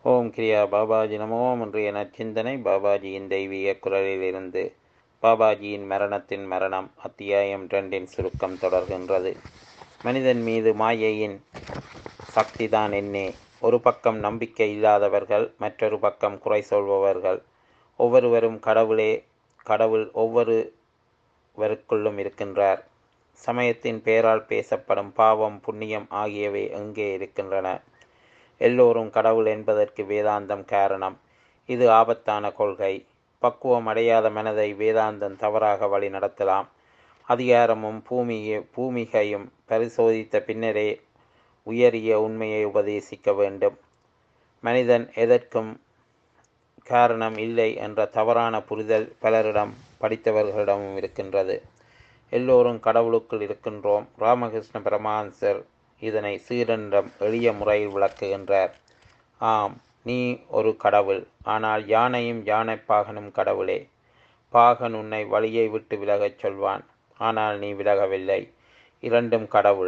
ஓம் கிரியா பாபாஜி நமோ. இன்றைய நற்சிந்தனை பாபாஜியின் தெய்வீக குரலிலிருந்து. பாபாஜியின் மரணத்தின் மரணம் அத்தியாயம் 2 சுருக்கம் தொடர்கின்றது. மனிதன் மீது மாயையின் சக்திதான் என்னே. ஒரு பக்கம் நம்பிக்கை இல்லாதவர்கள், மற்றொரு பக்கம் குறை சொல்பவர்கள். ஒவ்வொருவரும் கடவுள் ஒவ்வொருவருக்குள்ளும் இருக்கின்றார். சமயத்தின் பெயரால் பேசப்படும் பாவம் புண்ணியம் ஆகியவை எங்கே இருக்கின்றன? எல்லோரும் கடவுள் என்பதற்கு வேதாந்தம் காரணம். இது ஆபத்தான கொள்கை. பக்குவம் அடையாத மனதை வேதாந்தம் தவறாக வழி நடத்தலாம். அதிகாரமும் பூமிகையும் பரிசோதித்த பின்னரே உயரிய உண்மையை உபதேசிக்க வேண்டும். மனிதன் எதற்கும் காரணம் இல்லை என்ற தவறான புரிதல் பலரிடம், படித்தவர்களிடமும் இருக்கின்றது. எல்லோரும் கடவுளுக்குள் இருக்கின்றோம். ராமகிருஷ்ண பரமஹம்சர் இதனை சீடனிடம் எளிய முறையில் விளக்குகின்றார். ஆம், நீ ஒரு கடவுள். ஆனால் யானையும் யானைப்பாகனும் கடவுளே. பாகன் உன்னை வழியை விட்டு விலகச் சொல்வான், ஆனால் நீ விலகவில்லை. இரண்டும் கடவுள்.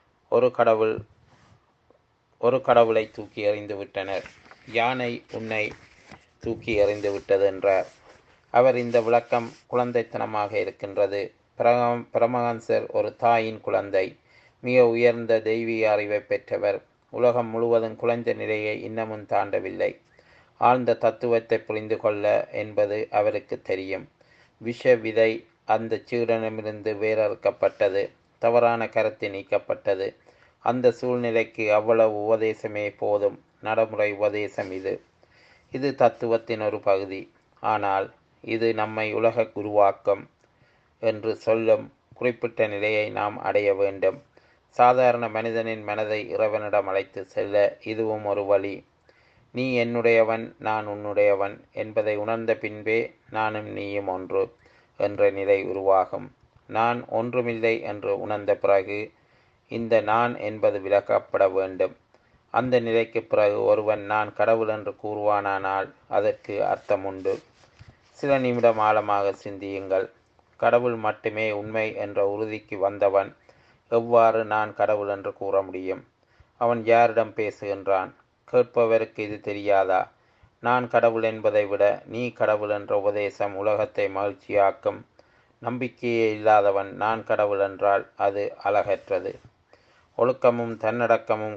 ஒரு கடவுளை தூக்கி எறிந்து விட்டனர். யானை உன்னை தூக்கி எறிந்து விட்டது என்றார். அவர் இந்த விளக்கம் குழந்தைத்தனமாக இருக்கின்றது. பரமஹம்சர் ஒரு தாயின் குழந்தை. மிக உயர்ந்த தெய்வீக அறிவை பெற்றவர். உலகம் முழுவதும் குழந்தை நிலையை இன்னமும் தாண்டவில்லை. ஆழ்ந்த தத்துவத்தை புரிந்து கொள்ள என்பது அவருக்கு தெரியும். விஷ விதை அந்த சீடனிடமிருந்து வேறறுக்கப்பட்டது. தவறான கருத்து நீக்கப்பட்டது. அந்த சூழ்நிலைக்கு அவ்வளவு உபதேசமே போதும். நடைமுறை உபதேசம் இது தத்துவத்தின் ஒரு பகுதி. ஆனால் இது நம்மை உலக உருவாக்கம் என்று சொல்லும் குறிப்பிட்ட நிலையை நாம் அடைய வேண்டும். சாதாரண மனிதனின் மனதை இறைவனிடம் அழைத்து செல்ல இதுவும் ஒரு வழி. நீ என்னுடையவன், நான் உன்னுடையவன் என்பதை உணர்ந்த பின்பே நானும் நீயும் ஒன்று என்ற நிலை உருவாகும். நான் ஒன்றுமில்லை என்று உணர்ந்த பிறகு இந்த நான் என்பது விலக்கப்பட வேண்டும். அந்த நிலைக்கு பிறகு ஒருவன் நான் கடவுள் என்று கூறுவானானால் அதற்கு அர்த்தம் உண்டு. சில நிமிடம் ஆழமாக சிந்தியுங்கள். கடவுள் மட்டுமே உண்மை என்ற உறுதிக்கு வந்தவன் எவ்வாறு நான் கடவுள் என்று கூற முடியும்? அவன் யாரிடம் பேசுகின்றான்? கேட்பவருக்கு இது தெரியாதா? நான் கடவுள் என்பதை விட நீ கடவுள் என்ற உபதேசம் உலகத்தை மகிழ்ச்சியாக்கும். நம்பிக்கையே இல்லாதவன் நான் கடவுள் என்றால் அது அழகற்றது. ஒழுக்கமும் தன்னடக்கமும்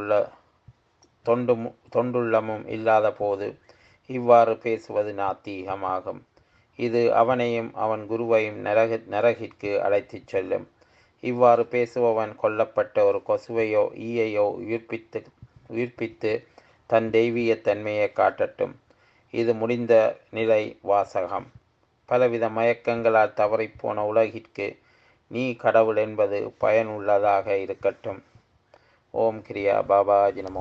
தொண்டுள்ளமும் இல்லாத போது இவ்வாறு பேசுவது நாத்திகமாகும். இது அவனையும் அவன் குருவையும் நரகிற்கு அழைத்துச் செல்லும். இவ்வாறு பேசுபவன் கொல்லப்பட்ட ஒரு கொசுவையோ ஈயையோ உயிர்ப்பித்து தன் தெய்வீக தன்மையை காட்டட்டும். இது முடிந்த நிலை வாசகம். பலவித மயக்கங்களால் தவறிப்போன உலகிற்கு நீ கடவுள் என்பது பயனுள்ளதாக இருக்கட்டும். ஓம் கிரியா பாபாஜி நமோ.